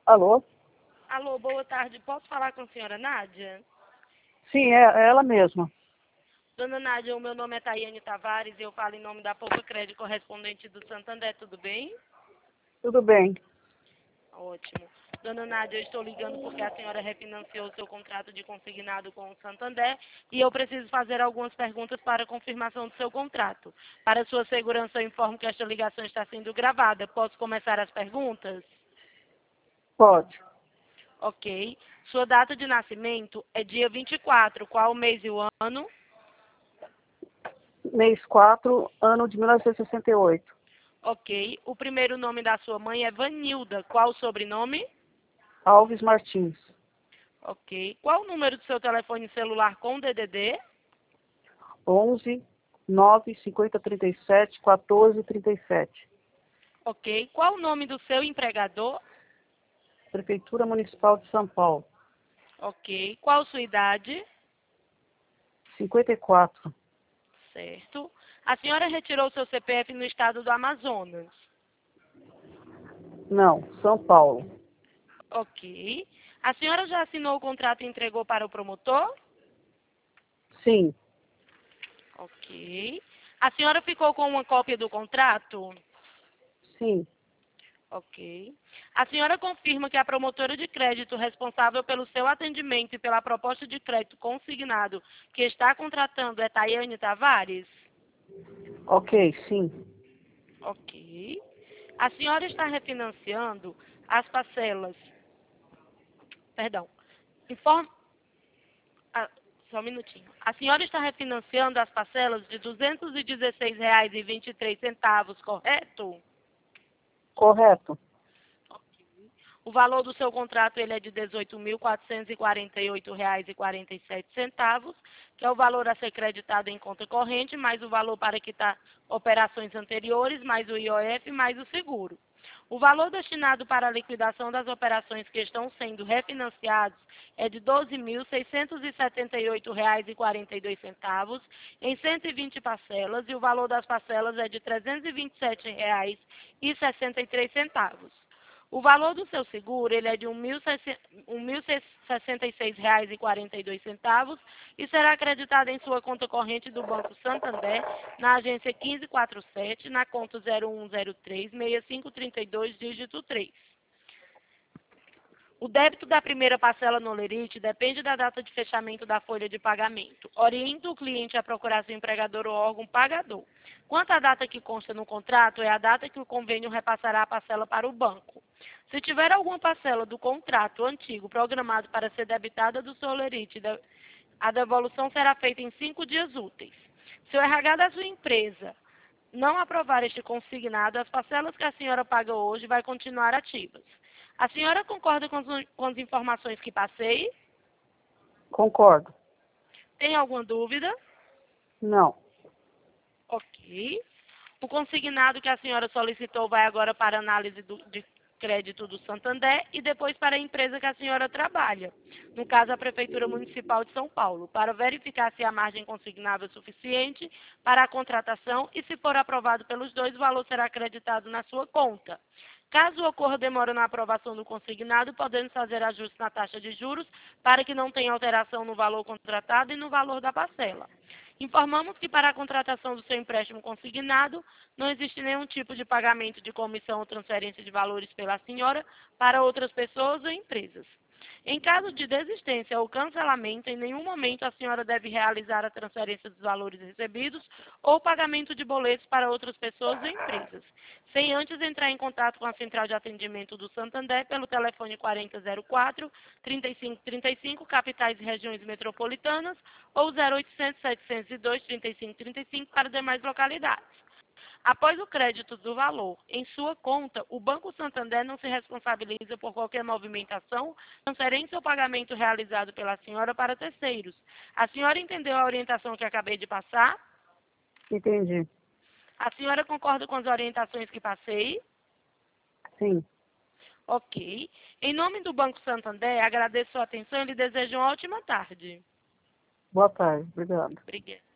Alô? Alô, boa tarde. Posso falar com a senhora Nádia? Sim, é ela mesma. Dona Nádia, o meu nome é Tayane Tavares e eu falo em nome da Poupa Crédito, correspondente do Santander, tudo bem? Tudo bem. Ótimo. Dona Nádia, eu estou ligando porque a senhora refinanciou o seu contrato de consignado com o Santander e eu preciso fazer algumas perguntas para confirmação do seu contrato. Para sua segurança, eu informo que esta ligação está sendo gravada. Posso começar as perguntas? Pode. Ok. Sua data de nascimento é dia 24. Qual o mês e o ano? Mês 4, ano de 1968. Ok. O primeiro nome da sua mãe é Vanilda. Qual o sobrenome? Alves Martins. Ok. Qual o número do seu telefone celular com DDD? 11 9 50 37 14 37. Ok. Qual o nome do seu empregador? Prefeitura Municipal de São Paulo. Ok. Qual sua idade? 54. Certo. A senhora retirou seu CPF no estado do Amazonas. Não, São Paulo. Ok. A senhora já assinou o contrato e entregou para o promotor? Sim, Ok. A senhora ficou com uma cópia do contrato? sim. Ok. A senhora confirma que a promotora de crédito responsável pelo seu atendimento e pela proposta de crédito consignado que está contratando é Tayane Tavares? Ok, sim. Ok. A senhora está refinanciando as parcelas. Perdão. Informa. ah, Só um minutinho. A senhora está refinanciando as parcelas de R$ 216,23, correto? Correto. O valor do seu contrato ele é de R$ 18.448,47, que é o valor a ser creditado em conta corrente, mais o valor para quitar operações anteriores, mais o IOF, mais o seguro. O valor destinado para a liquidação das operações que estão sendo refinanciadas é de R$ 12.678,42 em 120 parcelas e o valor das parcelas é de R$ 327,63. O valor do seu seguro ele é de R$ 1.066,42 e será acreditado em sua conta corrente do Banco Santander, na agência 1547, na conta 0103-6532, dígito 3. O débito da primeira parcela no Olerite depende da data de fechamento da folha de pagamento. Orienta o cliente a procurar seu empregador ou órgão pagador. Quanto à data que consta no contrato, é a data que o convênio repassará a parcela para o banco. Se tiver alguma parcela do contrato antigo programado para ser debitada do seu Olerite, a devolução será feita em 5 dias úteis. Se o RH da sua empresa não aprovar este consignado, as parcelas que a senhora paga hoje vai continuar ativas. A senhora concorda com as informações que passei? Concordo. Tem alguma dúvida? Não. Ok. O consignado que a senhora solicitou vai agora para análise de crédito do Santander e depois para a empresa que a senhora trabalha, no caso a Prefeitura Municipal de São Paulo, para verificar se a margem consignável é suficiente para a contratação e, se for aprovado pelos dois, o valor será acreditado na sua conta. Caso ocorra demora na aprovação do consignado, podemos fazer ajustes na taxa de juros para que não tenha alteração no valor contratado e no valor da parcela. Informamos que para a contratação do seu empréstimo consignado, não existe nenhum tipo de pagamento de comissão ou transferência de valores pela senhora para outras pessoas ou empresas. Em caso de desistência ou cancelamento, em nenhum momento a senhora deve realizar a transferência dos valores recebidos ou pagamento de boletos para outras pessoas ou empresas, sem antes entrar em contato com a central de atendimento do Santander pelo telefone 4004-3535, capitais e regiões metropolitanas, ou 0800-702-3535 para demais localidades. Após o crédito do valor em sua conta, o Banco Santander não se responsabiliza por qualquer movimentação, transferência ou pagamento realizado pela senhora para terceiros. A senhora entendeu a orientação que acabei de passar? Entendi. A senhora concorda com as orientações que passei? Sim. Ok. Em nome do Banco Santander, agradeço sua atenção e lhe desejo uma ótima tarde. Boa tarde. Obrigado. Obrigada.